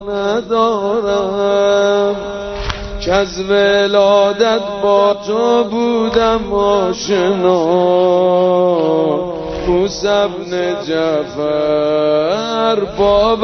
ندارم که از ولادت با تو بودم آشنا، موسی بن جعفر باب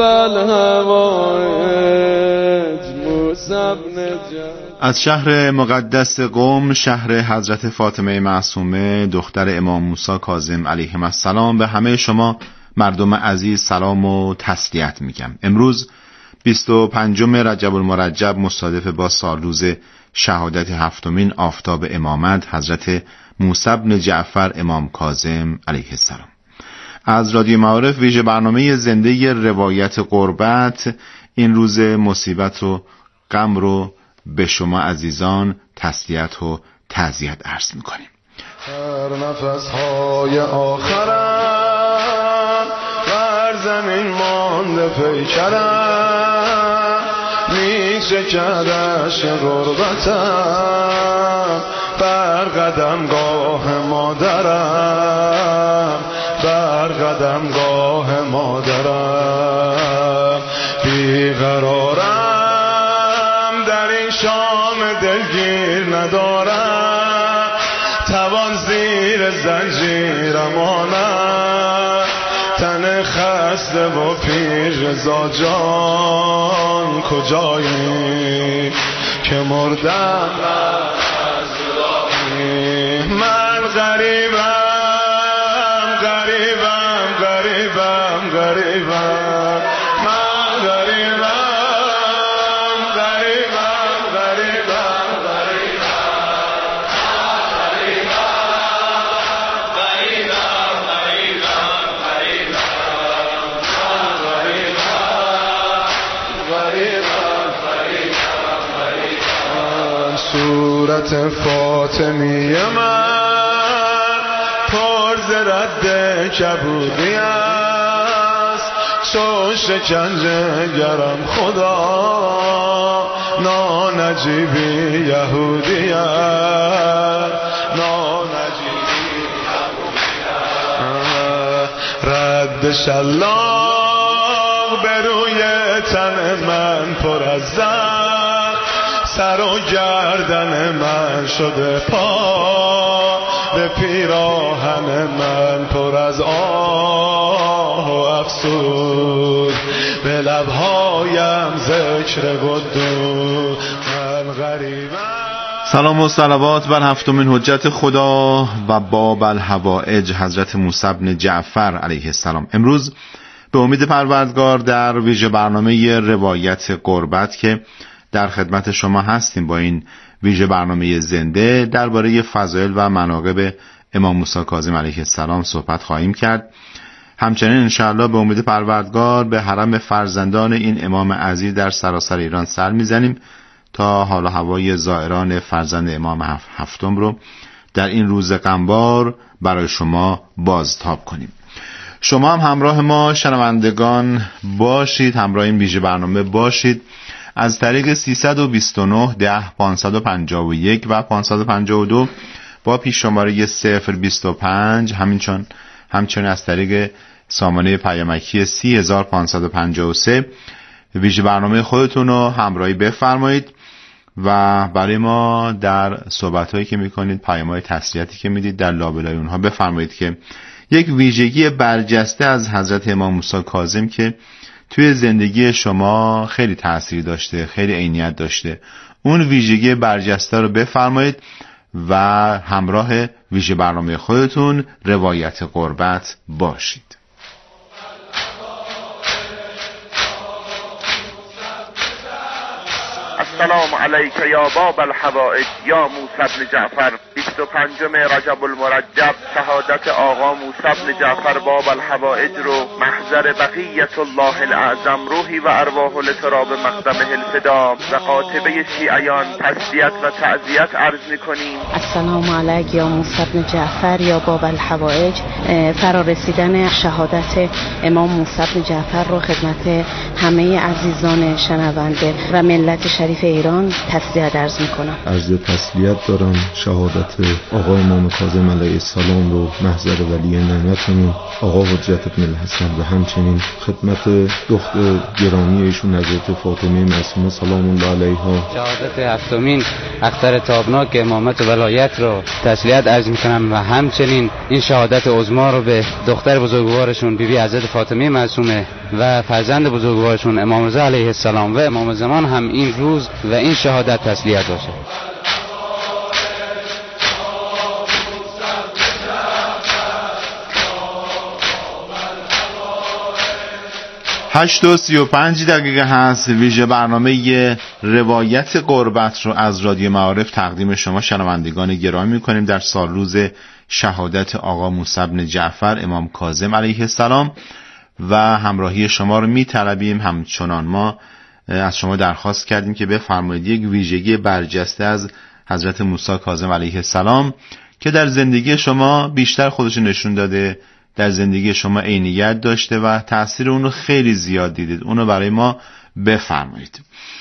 الحوائج، موسی بن جعفر. از شهر مقدس قم، شهر حضرت فاطمه معصومه دختر امام موسی کاظم علیهم السلام، به همه شما مردم عزیز سلام و تسلیت میگم. امروز 25 رجب المرجب مصادف با سالروز شهادت هفتمین آفتاب امامت حضرت موسی بن جعفر امام کاظم علیه السلام. از رادیو معارف ویژه برنامه زنده روایت قربت این روز مصیبت و غم رو به شما عزیزان تسلیت و تعزیت عرض میکنیم. هر نفس‌های آخرم بر زمین مانده پیکرم، می‌شکرش غربتم بر قدمگاه مادرم، بر قدمگاه مادرم. بیقرارم در این شام دلگیر ندارم، توان زیر زنجیرم آنم، تن خسته و پیر رضا جان کجایی که مردم از جدایی. من غریبم غریبم غریبم غریبم، من غریبم غریبم غریبم غریبم. صورت فاطمی من پر ز رد کبودی است، چون شکنجه گرم خدا نانجیبی یهودی است، نانجیبی یهودی است. رد شلاق به روی تن من پر از زخم، سر و گردن من شده پا، به پیراهن من پر از آه و افسوس، به لبهایم ذکر قدوس. من غریبم. سلام و صلوات بر هفتمین حجت خدا و باب الحوائج حضرت موسی بن جعفر علیه السلام. امروز به امید پروردگار در ویژه برنامه روایت قربت که در خدمت شما هستیم با این ویژه برنامه زنده درباره فضایل و مناقب امام موسی کاظم علیه السلام صحبت خواهیم کرد. همچنین انشاءالله به امید پروردگار به حرم فرزندان این امام عزیز در سراسر ایران سر میزنیم تا حال و هوای زائران فرزند امام هفتم رو در این روز غمبار برای شما بازتاب کنیم. شما هم همراه ما شنوندگان باشید، همراه این ویژه برنامه باشید از طریق 329 10 551 و 552 با پیش شماره 025، همچنین از طریق سامانه پیامکی 30553 ویژه برنامه خودتون رو همراهی بفرمایید و برای ما در صحبت‌هایی که می‌کنید، پیام‌های تسلیتی که میدید در لابلای اونها بفرمایید که یک ویژگی برجسته از حضرت امام موسی کاظم که توی زندگی شما خیلی تأثیر داشته، خیلی عینیت داشته، اون ویژگی برجسته رو بفرمایید و همراه ویژه برنامه خودتون روایت قربت باشید. السلام علیک یا باب الحوائج یا موسی بن جعفر. 25 رجب المرجب شهادت آقا موسی بن جعفر باب الحوائج رو محضر بقیت الله الاعظم روحی و ارواح لتراب مقدمه الفدا و قاطبه شیعیان تسلیت و تعزیت عرض میکنیم. السلام علیک یا موسی بن جعفر یا باب الحوائج. فرارسیدن شهادت امام موسی بن جعفر رو خدمت همه عزیزان شنونده و ملت شریف ایران تسلیت عرض میکنم. عرض تسلیت دارم. شهادت خدمت آقا امام کاظم علیه السلام رو محضر ولی نعمتمون آقا حجت بن الحسن و همچنین خدمت دختر گرامی ایشون حضرت فاطمه معصومه سلام الله علیها شهادت هفتمین اختر تابناک امامت و ولایت رو تسلیت عرض میکنم و همچنین این شهادت عظما رو به دختر بزرگوارشون بیبی حضرت فاطمه معصومه و فرزند بزرگوارشون امام رضا علیه السلام و امام زمان هم این روز و این شهادت تسلیت باشه. 8:35 هست. ویژه برنامه روایت قربت رو از رادیو معارف تقدیم شما شنوندگان گرامی میکنیم در سال روز شهادت آقا موسی بن جعفر امام کاظم علیه السلام و همراهی شما رو میطلبیم. همچنان ما از شما درخواست کردیم که بفرمایید یک ویژگی برجسته از حضرت موسی کاظم علیه السلام که در زندگی شما بیشتر خودش نشون داده، در زندگی شما عینیت داشته و تأثیر اونو خیلی زیاد دیدید، اونو برای ما بفرمایید.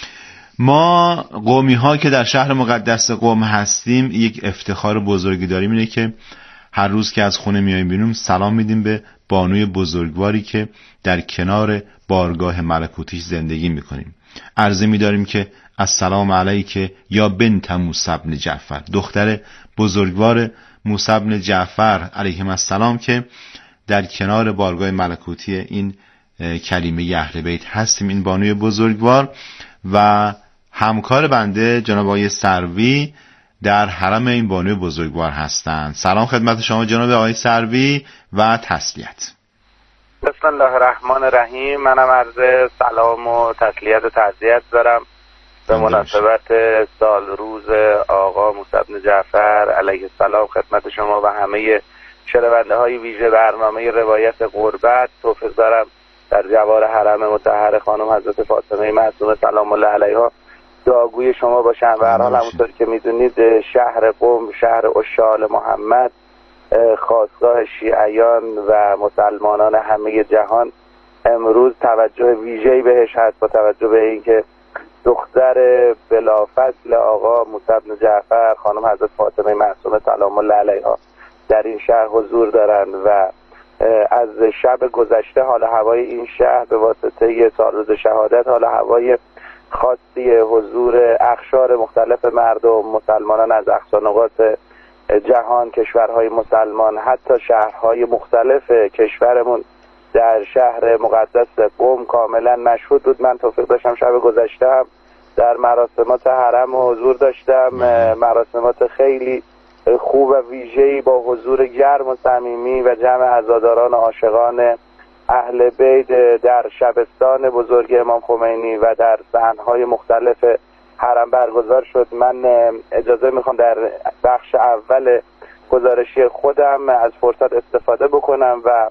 ما قومی ها که در شهر مقدس قم هستیم یک افتخار بزرگی داریم، اینه که هر روز که از خونه میاییم بیرون سلام میدیم به بانوی بزرگواری که در کنار بارگاه ملکوتیش زندگی میکنیم. عرضه میداریم که السلام علیک یا بنت موسی بن جعفر، دختر بزرگوار موسی بن جعفر علیهم السلام که در کنار بارگاه ملکوتی این کلیمه اهل بیت هستیم. این بانوی بزرگوار و همکار بنده جناب آقای سروی در حرم این بانوی بزرگوار هستند. سلام خدمت شما جناب آقای سروی و تسلیت. بسم الله الرحمن الرحیم. منم عرض سلام و تسلیت و تعزیت دارم به مناسبت سال روز آقا موسی بن جعفر علیه السلام خدمت شما و همه شنونده های ویژه برنامه روایت قربت. توفیق دارم در جوار حرم مطهر خانم حضرت فاطمه معصومه سلام الله علیها دعاگوی شما باشم. و هر حال همونطور که میدونید شهر قم شهر عشاق محمد، خاصگاه شیعیان و مسلمانان همه جهان، امروز توجه ویژه‌ای بهش هست با توجه به اینکه دختر بلافضل آقا موسی بن جعفر خانم حضرت فاطمه معصومه سلام الله علیها در این شهر حضور دارند و از شب گذشته حال هوای این شهر به واسطه سال روز شهادت حال هوای خاصی حضور اقشار مختلف مردم مسلمانان از اقصا نقاط جهان، کشورهای مسلمان، حتی شهرهای مختلف کشورمون در شهر مقدس قم کاملا مشهود بود. من توفیق داشتم شب گذشته هم در مراسمات حرم حضور داشتم، مراسمات خیلی خوب و ویژه‌ای با حضور گرم و صمیمی و جمع عزاداران و عاشقان اهل بیت در شبستان بزرگ امام خمینی و در صحنهای مختلف حرم برگزار شد. من اجازه میخوام در بخش اول گزارشی خودم از فرصت استفاده بکنم و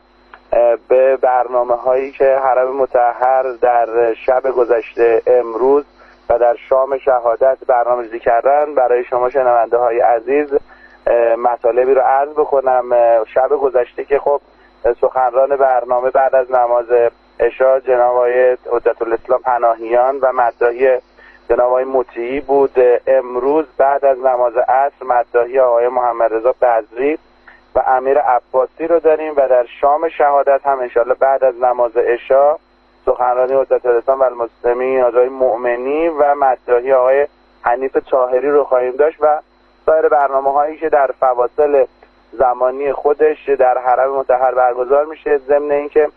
به برنامه هایی که حرم مطهر در شب گذشته امروز و در شام شهادت برنامه‌ریزی کردن برای شما شنونده های عزیز مطالبی رو عرض بکنم. شب گذشته که خب سخنران برنامه بعد از نماز عشا جناب آقای حجت الاسلام پناهیان و مداحی جناب آقای مطیعی بود. امروز بعد از نماز عصر مداحی آقای محمد رضا بزری و امیر عباسی رو داریم و در شام شهادت هم انشالله بعد از نماز عشا سخنرانی حجت الاسلام و المسلمین آقای مؤمنی و مداحی آقای حنیف طاهری رو خواهیم داشت و سایر برنامه هایی که در فواصل زمانی خودش در حرم مطهر برگزار میشه، ضمن اینکه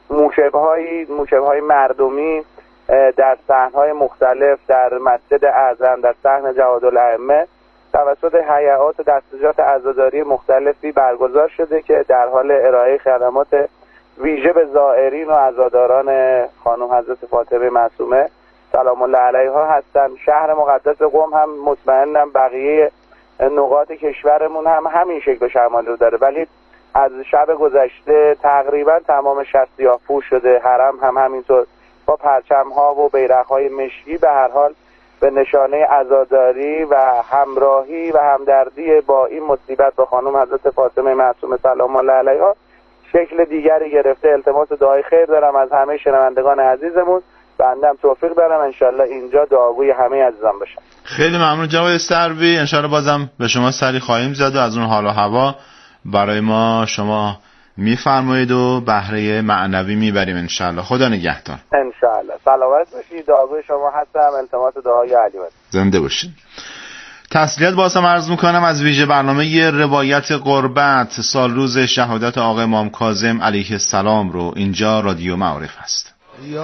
موشبهای مردمی در صحنهای مختلف در مسجد اعظم در صحن جوادالائمه توسط هیئات و دستجات عزاداری مختلفی برگزار شده که در حال ارائه خدمات ویژه به زائرین و عزاداران خانم حضرت فاطمه معصومه سلام الله علیها هستند. شهر مقدس قم هم مطمئنم بقیه نقاط کشورمون هم همین شکل و شمال رو داره، ولی از شب گذشته تقریبا تمام شهر سیاه‌پوش شده. حرم هم همینطور با پرچم‌ها و بیرق‌های مشکی به هر حال به نشانه عزاداری و همراهی و همدردی با این مصیبت با خانم حضرت فاطمه معصومه سلام الله علیها شکل دیگری گرفته. التماس دعای خیر دارم از همه شنوندگان عزیزمون بنده هم توفیق دارم انشالله اینجا دعاگوی همه عزیزان باشم. خیلی ممنون جناب استروی، انشالله بازم به شما سری خواهیم زد و از اون حال و هوا برای ما شما میفرمایید و بهره معنوی میبریم انشالله. خدا نگهدار. انشالله سلامت باشید. دعاگوی شما هستم. التماس دعای علی باشید. زنده باشید. تسلیت بازم عرض میکنم از ویژه برنامه روایت قربت سال روز شهادت آقا امام کاظم علیه السلام رو اینجا رادیو معارف هست.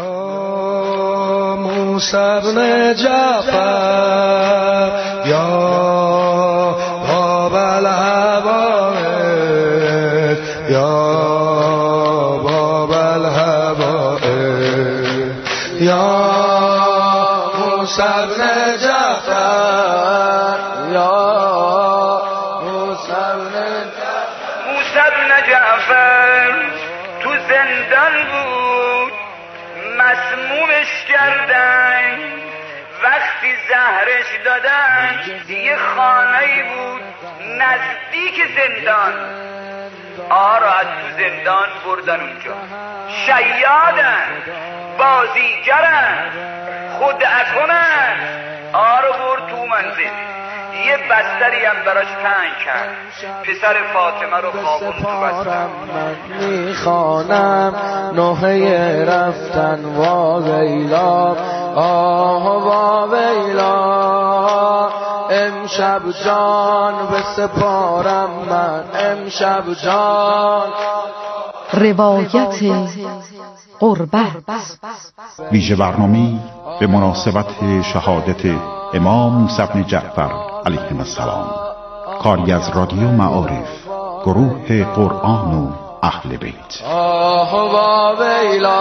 یا موسی بن جعفر یا باب الحوائج یا باب الحوائج یا موسی بن جعفر یا موسی بن جعفر تو زندان بود، مسمومش کردن، وقتی زهرش دادن یه خانه‌ای بود نزدیک زندان، آرا از تو زندان بردن اونجا، شیادن، بازیگرن، خدعکنن، آرا برد تو منزل، یه بستری هم براش تنگ کرد، پسر فاطمه رو خوابون تو بستر. من میخوانم نوحه رفتن وا ویلا، آه وا ویلا، امشب جان به سپارم من، امشب جان. روایت قربت، ویژه برنامه‌ای به مناسبت شهادت امام موسی بن جعفر علیه السلام، کاری از رادیو معارف، گروه قرآن و اهل بیت. آه وا ویلا،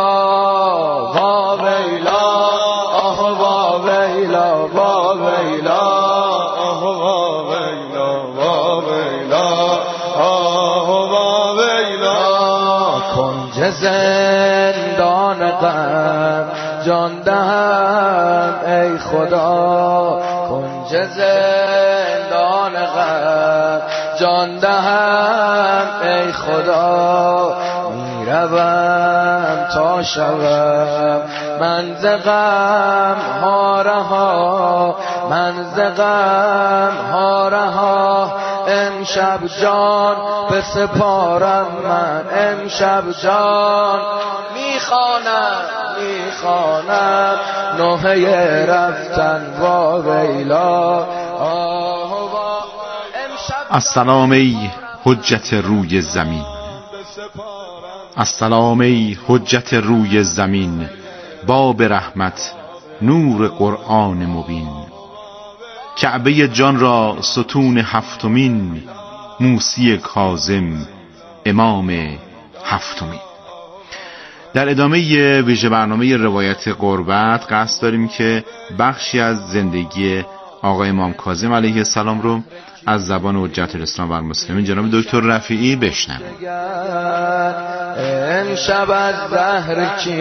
وا ویلا، آه وا ویلا، وا ویلا، آه وا ویلا، وا ویلا، آه وا ویلا. کنج زندان غم جان دهم ای خدا، کنج زندان غم جان دهم ای خدا. میروم تا شوم من ز غم ها رها، من ز غم ها رها. امشب جان به سپارم من، امشب جان. میخوانم نوحه رفتن وا ویلا. السلام ای حجت روی زمین، السلام ای حجت روی زمین، باب رحمت نور قرآن مبین. کعبه جان را ستون هفتمین، موسی کاظم امام هفتمین. در ادامه ویژه برنامه روایت قربت قصد داریم که بخشی از زندگی آقای امام کاظم علیه السلام رو از زبان حجت الاسلام و المسلمین جناب دکتر رفیعی بشنویم. امشب از زهر کی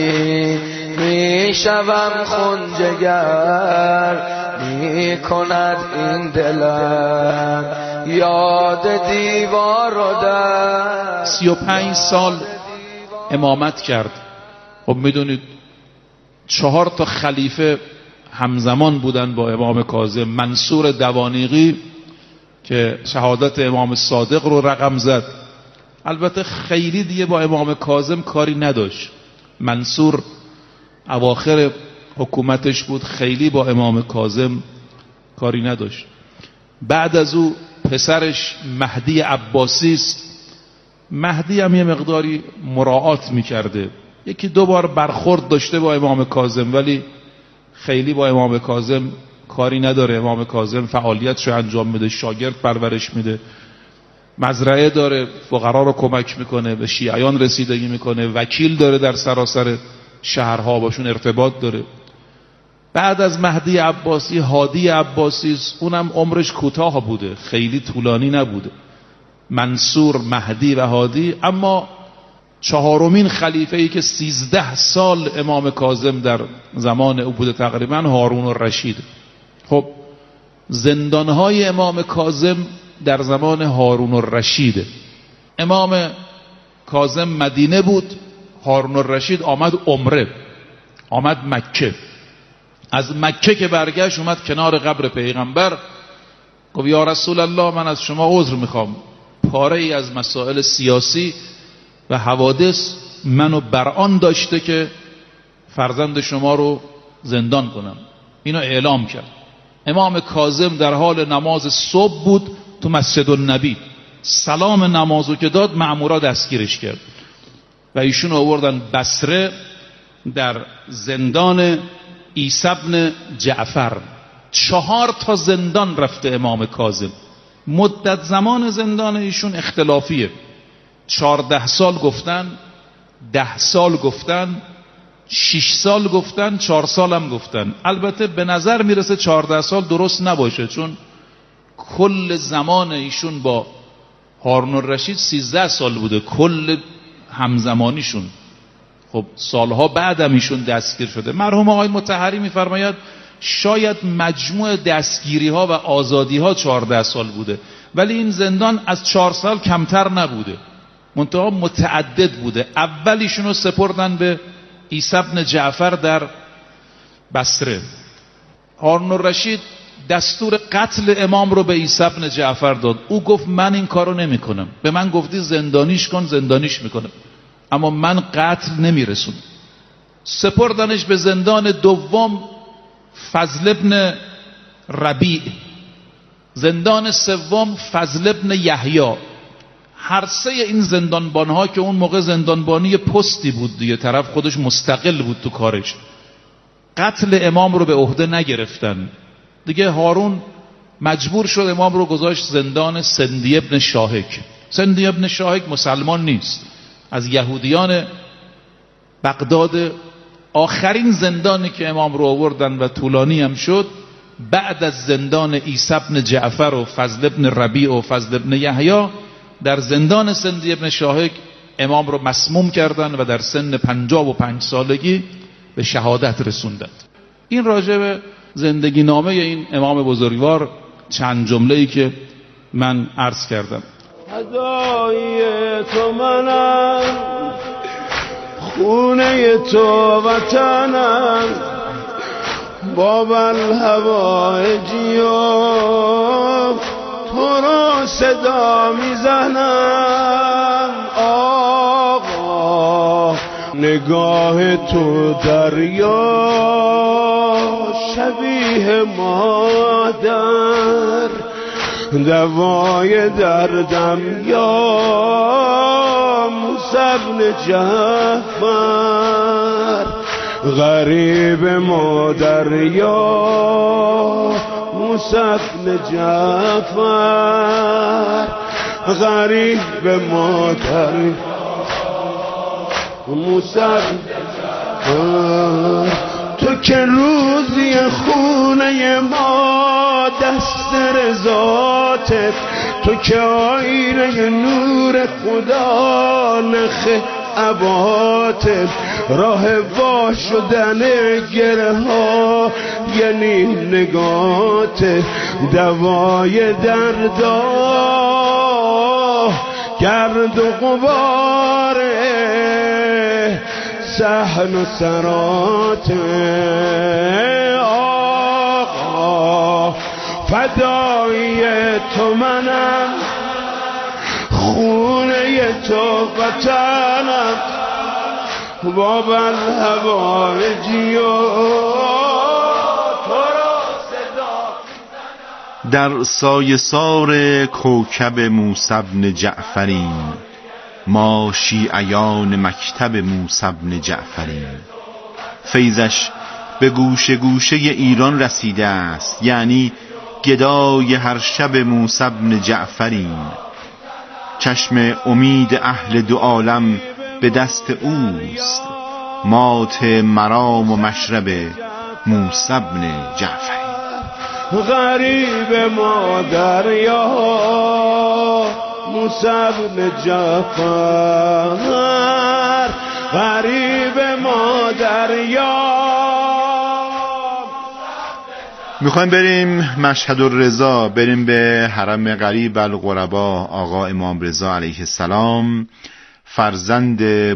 میشوم خونجگر، میکند این دلم یاد دیوار و در. 35 سال امامت کرد. خب میدونید 4 تا خلیفه همزمان بودن با امام کاظم. منصور دوانیقی که شهادت امام صادق رو رقم زد، البته خیلی دیگه با امام کاظم کاری نداشت. منصور اواخر حکومتش بود، خیلی با امام کاظم کاری نداشت. بعد از او پسرش مهدی عباسی است. مهدی هم یه مقداری مراعات میکرده، 1-2 بار برخورد داشته با امام کاظم، ولی خیلی با امام کاظم کاری نداره. امام کاظم فعالیتش رو انجام میده، شاگرد پرورش میده، مزرعه داره، فقرا رو کمک میکنه، به شیعیان رسیدگی میکنه، وکیل داره در سراسر شهرها، باشون ارتباط داره. بعد از مهدی عباسی هادی عباسی، اونم عمرش کوتاه بوده، خیلی طولانی نبوده. منصور، مهدی و هادی. اما 4مین خلیفه‌ای که 13 سال امام کاظم در زمان او بوده تقریبا، هارون الرشید. خب زندانهای امام کاظم در زمان هارون الرشید. امام کاظم مدینه بود، هارون الرشید آمد عمره. آمد مکه. از مکه که برگشت اومد کنار قبر پیغمبر، گفت یا رسول الله من از شما عذر میخوام، پاره ای از مسائل سیاسی و حوادث منو برآن داشته که فرزند شما رو زندان کنم. اینو اعلام کرد. امام کاظم در حال نماز صبح بود تو مسجد النبی، سلام نمازو که داد مأمورا دستگیرش کرد و ایشون آوردن بصره در زندان عیسی بن جعفر. 4 تا زندان رفته امام کاظم. مدت زمان زندان ایشون اختلافیه، 14 سال گفتن، 10 سال گفتن، 6 سال گفتن، 4 سال هم گفتن. البته به نظر میرسه 14 سال درست نباشه، چون کل زمان ایشون با هارون الرشید 13 سال بوده، کل همزمانیشون. خب سالها بعدم ایشون دستگیر شده. مرحوم آقای مطهری میفرماید شاید مجموع دستگیری ها و آزادی ها 14 سال بوده، ولی این زندان از 4 سال کمتر نبوده، منتها متعدد بوده. اولیشون رو سپردن به عیسی بن جعفر در بصره. هارون الرشید دستور قتل امام رو به عیسی بن جعفر داد. او گفت من این کارو نمی کنم، به من گفتی زندانیش کن، زندانیش میکنم، اما من قتل نمیرسونم. سپردنش به زندان دوم فضل ابن ربیع، زندان سوم فضل ابن یحیی. هر سه این زندانبانها که اون موقع زندانبانی پستی بود دیگه، طرف خودش مستقل بود تو کارش، قتل امام رو به عهده نگرفتن دیگه. هارون مجبور شد امام رو گذاشت زندان سندی ابن شاهک. سندی ابن شاهک مسلمان نیست، از یهودیان بغداد. آخرین زندانی که امام رو آوردن و طولانی هم شد، بعد از زندان عیسی بن جعفر و فضل ابن ربیع و فضل ابن یحیی، در زندان سندی ابن شاهک امام رو مسموم کردن و در سن 55 سالگی به شهادت رسوندند. این راجع به زندگی نامه این امام بزرگوار چند جمله‌ای که من عرض کردم. فدای تو منم، خونه تو وطنم، باب الهوایجی و تو را صدا میزنم. آقا نگاه تو دریا شبیه مادر، دوای دردم یا موسی بن جعفر، غریب مادر یا موسی بن جعفر، غریب مادر موسی بن جعفر. تو که روزی خونه ما دست رضاته، تو که آینه نور خدا نخ عباته، راه وا شدن گره ها یعنی نگاته، دوای دردا گرد و غباره صحن و سرات. آقا فدای تو منم، خونه تو وطنم، باب الهوایجی و تو را صدا. در سایه سار کوکب موسی بن جعفریم، ما شیعیان مکتب موسی بن جعفریم. فیضش به گوشه گوشه ایران رسیده است، یعنی گدای هر شب موسی بن جعفریم. چشم امید اهل دو عالم به دست اوست، مات مرام و مشرب موسی بن جعفریم. غریب مادر یا موسی بن جعفر، غریب مادر یا. میخوایم بریم مشهد الرضا، بریم به حرم غریب الغربا آقا امام رضا علیه السلام. فرزند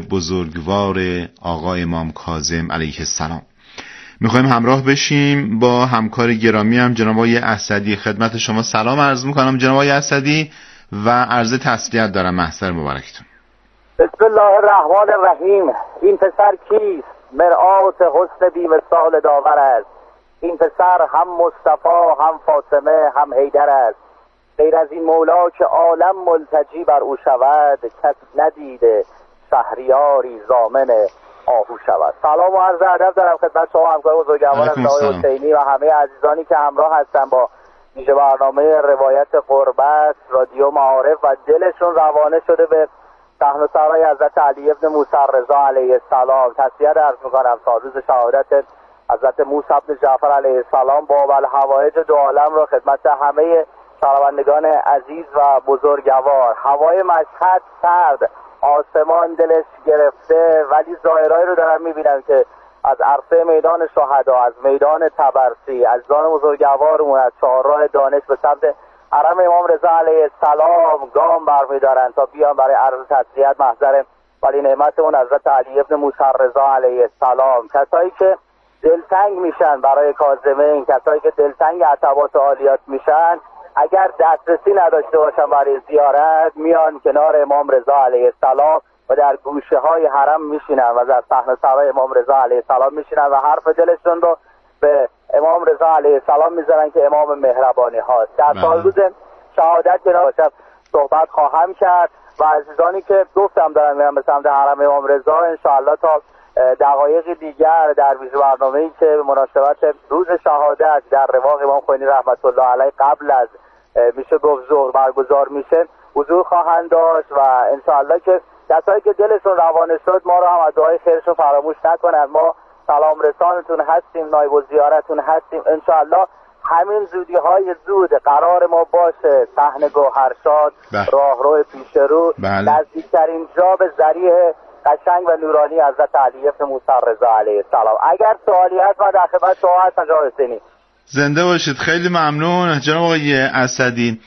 بزرگوار آقا امام کاظم علیه السلام. میخوایم همراه بشیم با همکار گرامی هم جناب آقای اسدی. خدمت شما سلام عرض میکنم جناب آقای اسدی و عرض تسلیت دارم محضر مبارکتون. بسم الله الرحمن الرحیم. این پسر کیست؟ مرآت حسن بی‌مثال داور است. این پسر هم مصطفی هم فاطمه هم حیدر است. غیر از این مولا که عالم ملتجی بر او شود، کس ندیده شهریاری ضامن آهو شود. سلام و عرض ادب دارم خدمت شما همکار بزرگوار آقای حسینی و همه عزیزانی که همراه هستن با ویژه برنامه روایت قربت رادیو معارف و دلشون روانه شده به صحن سرای حضرت علی ابن موسی رضا علیه السلام. تسلیت عرض میکنم تا روز شهادت حضرت موسی بن جعفر علیه السلام باب الحوائج دو عالم را خدمت همه شنوندگان عزیز و بزرگوار. هوای مشهد سرد، آسمان دلش گرفته، ولی ظاهرایی رو دارم میبینم که از عرصه میدان شهدا، از میدان طبرسی، از دان بزرگوارمون، از چهارراه دانش به سمت حرم امام رضا علیه السلام گام برمیدارن تا بیان برای عرض تسلیت محضر ولی نعمتمون حضرت علی ابن موسی رضا علیه السلام. کسایی که دلتنگ میشن برای کاظمین، کسایی که دلتنگ عتبات و عالیات میشن، اگر دسترسی نداشته باشن برای زیارت، میان کنار امام رضا علیه السلام و در گوشه های حرم میشینن و در صحن سرای امام رضا علیه السلام میشینن و حرف دلشون رو به امام رضا علیه السلام میذارن که امام مهربانی هاست. در سال روز شهادت کنار صحبت خواهم کرد و عزیزانی که گفتم دارن میرن به سمت حرم امام رضا، انشاءالله تا دقایق دیگر در ویژه برنامه‌ای که به مناسبت روز شهادت در رواق امام خمینی رحمت الله علیه قبل از میشه گفت ظهر برگزار میشه حضور خواهند داشت و انشاءالله که کسایی که دلشون روانه شد ما رو هم از دعای خیرشون فراموش نکنند. ما سلام رسانتون هستیم، نایب الزیارتون هستیم. انشاءالله همین زودی های زود قرار ما باشه صحن گوهرشاد، راهرو پیشرو، نزدیکترین جا به ذریح قشنگ و نورانی حضرت علی ابن موسی رضا علیه السلام. اگر سوالی هست من در خدمت شما هستم جناب حسینی. زنده باشید. خیلی ممنون جناب آقای اسدی.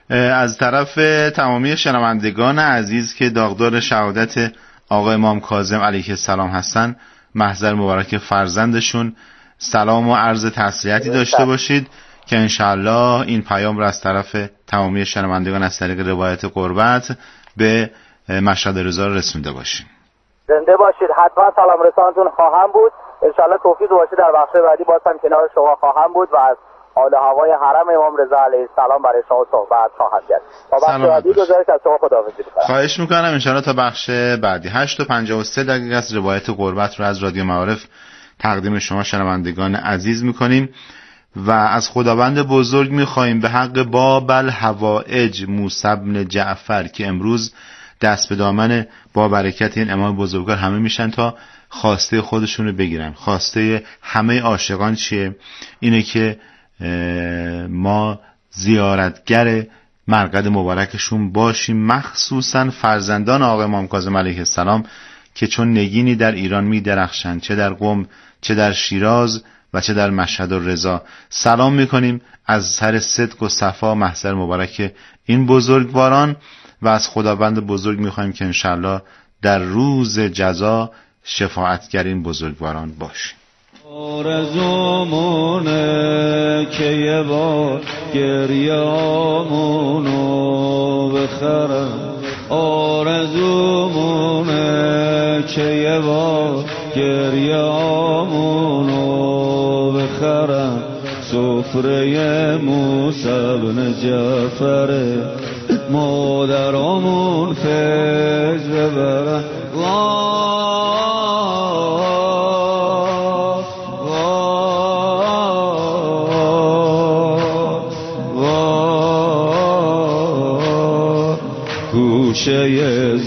از طرف تمامی شنوندگان عزیز که داغدار شهادت آقا امام کاظم علیه السلام هستن، محضر مبارک فرزندشون سلام و عرض تسلیتی داشته باشید که انشاءالله این پیام را از طرف تمامی شنوندگان از طریق روایت قربت به مشهد رضا رسونده باشیم. زنده باشید. حتما سلام رسانتون خواهم بود. انشاءالله توفیق باشه در بخش بعدی بازم کنار شما خواهم بود و از حال هوای حرم امام رضا علیه السلام برای شما صحبت خواهم کرد. تا بخش بعدی گزارش از شما خداحافظی می‌کنم. خواهش می‌کنم. انشاءالله تا بخش بعدی 8:53 دقیقه از روایت قربت رو از رادیو معارف تقدیم شما شنوندگان عزیز می‌کنیم و از خداوند بزرگ می‌خوایم به حق باب الحوائج موسی بن جعفر که امروز دست به دامن با برکت این امام بزرگوار همه میشن تا خواسته خودشون رو بگیرن. خواسته همه عاشقان چیه؟ اینه که ما زیارتگر مرقد مبارکشون باشیم، مخصوصا فرزندان آقا امام کاظم علیه السلام که چون نگینی در ایران می درخشند، چه در قم، چه در شیراز و چه در مشهد و رضا. سلام میکنیم از سر صدق و صفا محضر مبارک این بزرگواران و از خداوند بزرگ میخوایم که انشالله در روز جزا شفاعتگر این بزرگواران باشیم. آرزومونه که یه بار گریامونو بخرم، آرزومونه که یه بار گریامونو بخرم، سفره موسی بن جعفر مادرامون فیض ببرن. گوشه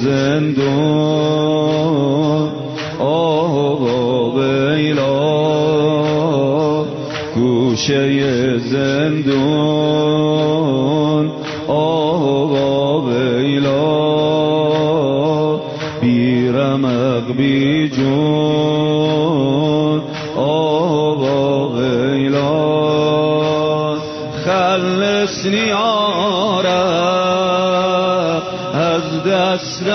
زندون آقا بیلا، گوشه زندون آقا بیلا، بی رمق بی جون آقا بیلا، خلصنی آرم از در دست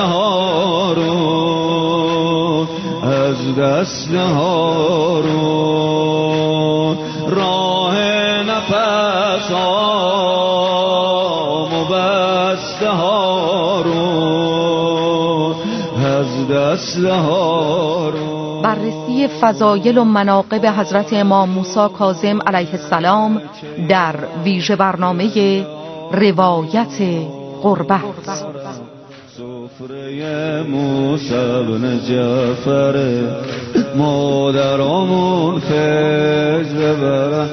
هارون، از دست هارون راه نفس آم و بست هارون، از دست هارون. بررسی فضایل و مناقب حضرت امام موسی کاظم علیه السلام در ویژه برنامه روایت غربت. سفره موسی بن جعفر مادرامون فیض ببرن.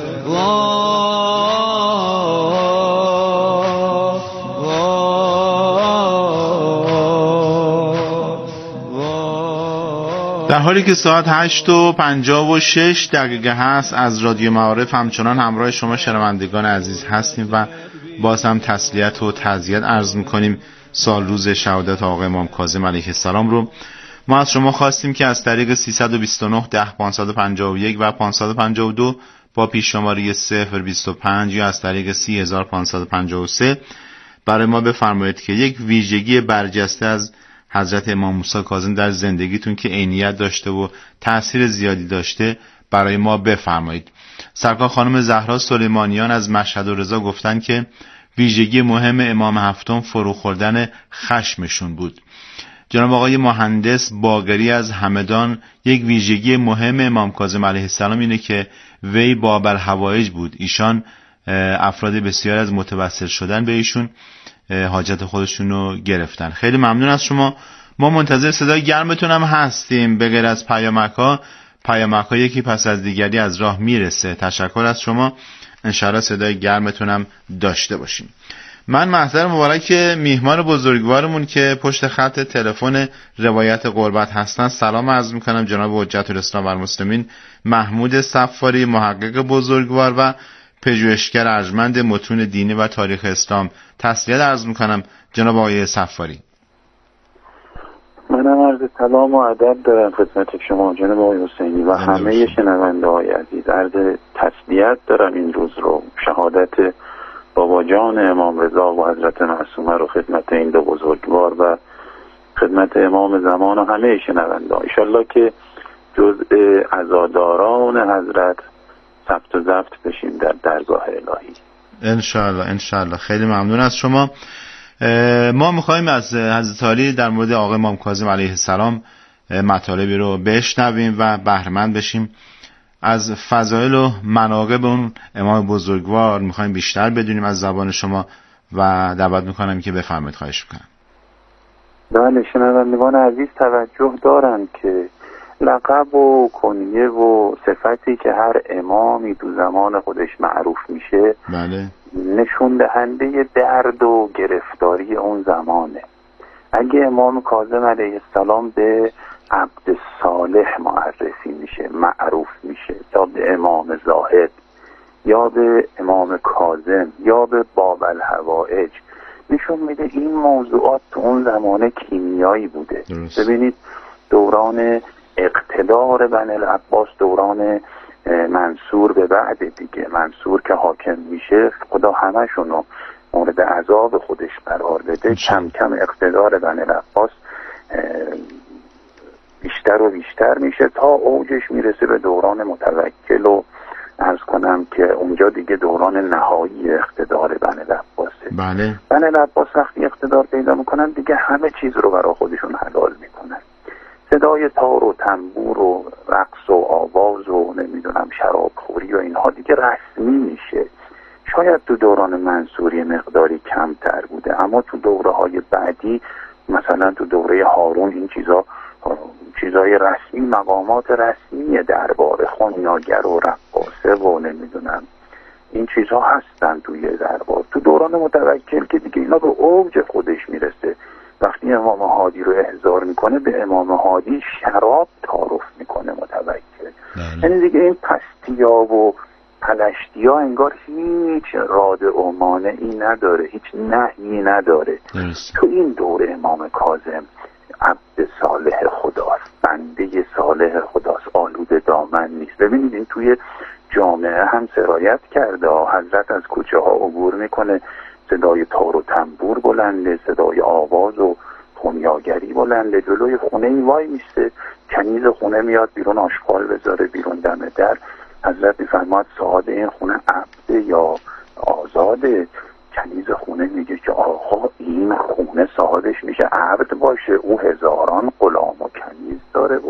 در حالی که ساعت 8:56 هست از رادیو معارف همچنان همراه شما شنوندگان عزیز هستیم و باز هم تسلیت و تعزیت عرض میکنیم. سال روز شهادت آقا امام کاظم علیه السلام رو ما از شما خواستیم که از طریق 329 10 551 و 552 با پیش شماره 025 یا از طریق 30553 برای ما بفرمایید که یک ویژگی برجسته از حضرت امام موسی کاظم در زندگیتون که عینیت داشته و تأثیر زیادی داشته برای ما بفرمایید. سرکار خانم زهرا سلیمانیان از مشهد و رضا گفتن که ویژگی مهم امام هفتم فرو خوردن خشمشون بود. جناب آقای مهندس باقری از همدان یک ویژگی مهم امام کاظم علیه السلام اینه که وی باب الحوائج بود. ایشان افراد بسیار از متوسل شدن به ایشون حاجت خودشون رو گرفتن. خیلی ممنون از شما. ما منتظر صدای گرمتون هم هستیم. به غیر از پیامک ها یکی پس از دیگری از راه میرسه. تشکر از شما. انشاءالله صدای گرمتون هم داشته باشیم. من محضر مبارک میهمان بزرگوارمون که پشت خط تلفن روایت غربت هستن سلام عرض میکنم. جناب حجت الاسلام و المسلمین محمود صفاری، محقق بزرگوار و پژوهشگر ارجمند متون دینی و تاریخ اسلام، تسلیت عرض میکنم. جناب آقای صفاری، منم عرض سلام و ادب دارم خدمت شما جناب آقای حسینی و همه شنونده های عزیز. عرض تسلیت دارم این روز رو، شهادت بابا جان امام رضا و حضرت معصومه رو خدمت این دو بزرگوار و خدمت امام زمان و همه شنونده ها. انشالله که جزء عزاداران حضرت ثبت و ضبط بشیم در درگاه الهی. انشالله. خیلی ممنون از شما. ما میخوایم از حضرت علی در مورد آقا امام کاظم علیه السلام مطالبی رو بشنویم و بهره‌مند بشیم. از فضایل و مناقب اون امام بزرگوار میخوایم بیشتر بدونیم از زبان شما و دعوت میکنم که بفرمایید. خواهش میکنم. بله، شنوندگان عزیز توجه دارن که لقب و کنیه و صفتی که هر امامی تو زمان خودش معروف میشه بله نشون دهنده درد و گرفتاری اون زمانه. اگه امام کاظم علیه السلام به عبد صالح معرفی میشه، معروف میشه، یا به امام زاهد یا به امام کاظم یا به باب الحوائج، نشون میده این موضوعات تو اون زمانه کیمیایی بوده. ببینید دوران اقتدار بنی العباس، دوران منصور به بعد دیگه، منصور که حاکم میشه خدا همشونو مورد عذاب خودش قرار بده، کم کم اقتدار بنی العباس بیشتر و بیشتر میشه تا اوجش میرسه به دوران متوکل و عرض کنم که اونجا دیگه دوران نهایی اقتدار بنی العباسه. بله. بنی العباس وقتی اقتدار پیدا میکنن دیگه همه چیز رو برای خودشون حلال میکنن. صدای تار و تنبور و رقص و آواز و نمیدونم شرابخوری و اینها دیگه رسمی میشه. شاید تو دوران منصوری مقداری کمتر بوده، اما تو دوره های بعدی مثلا تو دوره هارون این چیزای رسمی، مقامات رسمی دربار، خنیاگر و رقاصه و نمیدونم این چیزها هستن توی دربار. تو دوران متوکل که دیگه اینا به اوج خودش میرسه، وقتی امام هادی رو احضار میکنه به امام هادی شراب تعارف میکنه متوکل. یعنی دیگه این پستیا و پلشتیا انگار هیچ راد و مانعی نداره، هیچ نهی نداره. تو این دوره امام کاظم عبد صالح خداست، بنده صالح خداست، آلوده دامن نیست. ببینید این توی جامعه هم سرایت کرده. حضرت از کوچه ها عبور میکنه، صدای تار و تنبور بلنده، صدای آواز و دنیاگری بلنده، جلوی خونه ای وای میسته، کنیز خونه میاد بیرون آشغال بذاره بیرون دم در. حضرت میفرماد صاحب این خونه عبد یا آزاده؟ کنیز خونه میگه که آقا این خونه صاحبش میشه عبد باشه، او هزاران غلام و کنیز داره